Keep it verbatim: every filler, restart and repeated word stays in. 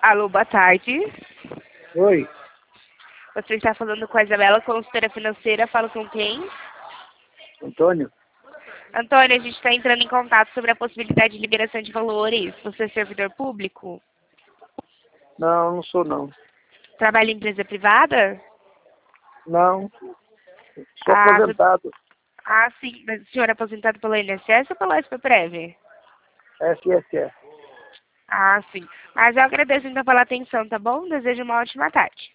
Alô, boa tarde. Oi, Você está falando com a Isabela, consultora financeira. Falo com quem? Antônio? Antônio, a gente está entrando em contato sobre a possibilidade de liberação de valores. Você é servidor público? Não, não sou não. Trabalha em empresa privada? Não, sou Ah, tu- aposentado. ah, sim. Mas o senhor é aposentado pela I N S S ou pela S P Prev? S S S. Ah, sim. Mas eu agradeço então pela atenção, tá bom? Desejo uma ótima tarde.